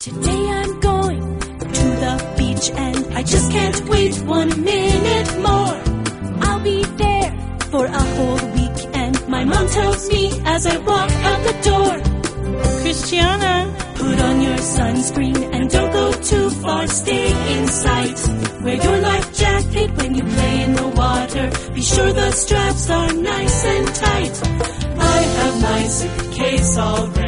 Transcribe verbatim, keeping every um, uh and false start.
Today I'm going to the beach and I just can't wait one minute more. I'll be there for a whole week and my mom tells me as I walk out the door, Christiana, put on your sunscreen and don't go too far, stay in sight. Wear your life jacket when you play in the water. Be sure the straps are nice and tight. I have my suitcase all ready.